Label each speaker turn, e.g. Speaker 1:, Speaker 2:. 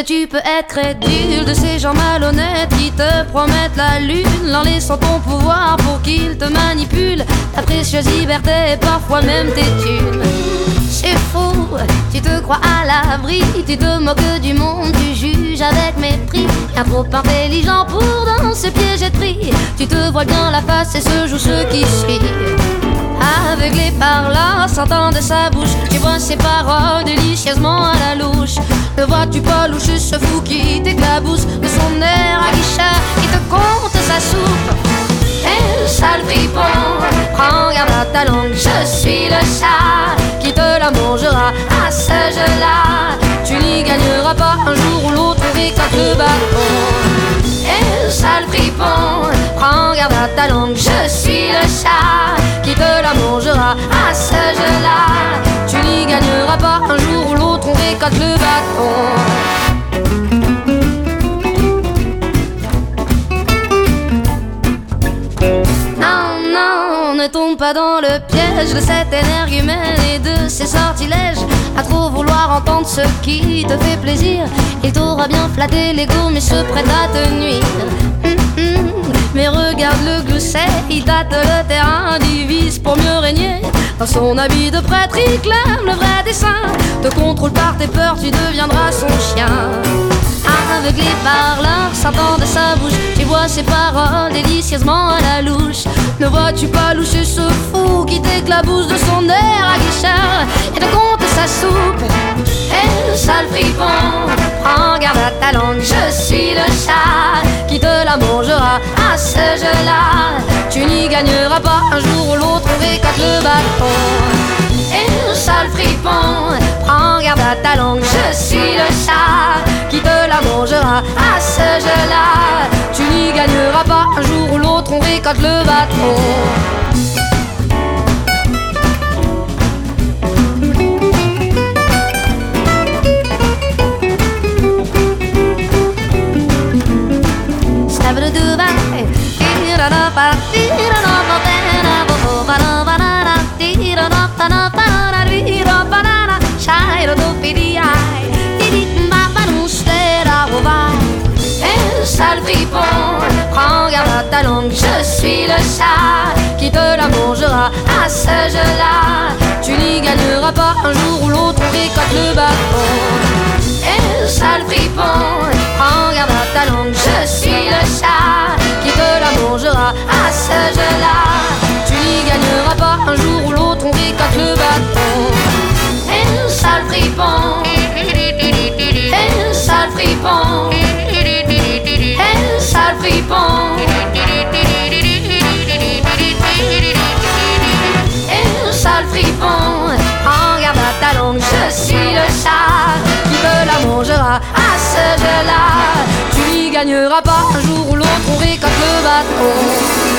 Speaker 1: Mais tu peux être crédule de ces gens malhonnêtes qui te promettent la lune en laissant ton pouvoir pour qu'ils te manipulent ta précieuse liberté et parfois même tes thunes. C'est fou, tu te crois à l'abri, tu te moques du monde, tu juges avec mépris. Bien trop intelligent pour dans ce piège être pris. Tu te vois bien la face et se joue ce qui suit. Aveuglé par là, sentant de sa bouche, tu vois ses paroles délicieusement à la louche. Ne vois-tu pas loucher ce fou qui t'éclabousse de son air aguicheur qui te compte sa soupe? Eh, sale fripon, prends garde à ta langue, je suis le chat qui te la mangera à ce jeu-là. Tu n'y gagneras pas un jour ou l'autre, récolte le bâton. Eh, sale fripon, prends garde à ta langue, je suis le chat qui te la mangera à ce jeu-là. Tu n'y gagneras pas un jour ou l'autre, on récolte le bâton. Ne tombe pas dans le piège de cette énergumène et de ses sortilèges. À trop vouloir entendre ce qui te fait plaisir, il t'aura bien flatté l'ego mais se prête à te nuire. Mais regarde le glousset, il tâte le terrain, divise pour mieux régner. Dans son habit de prêtre, il clame le vrai dessein. Te contrôle par tes peurs, tu deviendras son chien. Aveuglé par l'arsentant de sa bouche, tu vois ses paroles délicieusement à la louche. Ne vois-tu pas loucher ce fou qui t'éclabousse de son air aguicheur et te compte sa soupe? Eh, le sale fripon, prends garde à ta langue, je suis le chat qui te la mangera à ce jeu-là. Tu n'y gagneras pas un jour ou l'autre, on récolte le bâton. Eh, le sale fripon, prends garde à ta langue, je suis le chat qui te la mangera à ce jeu-là. Tu n'y gagneras pas un jour ou l'autre, on récolte le bâton. Sale fripon, prends garde à ta langue, je suis le chat qui te la mangera à ce jeu-là. Tu n'y gagneras pas un jour ou l'autre, on récolte le bâton. Eh, sale fripon, prends garde à ta langue, je suis le chat qui te la mangera à ce jeu-là. Tu n'y gagneras pas un jour ou l'autre, on récolte le bâton. Eh, sale fripon, eh, sale fripon, eh, sale fripon, eh, sale fripon, prends garde à ta langue, je suis le chat qui te la mangera à ce jeu-là. Tu n'y gagneras pas un jour ou l'autre, on récolte le bâton.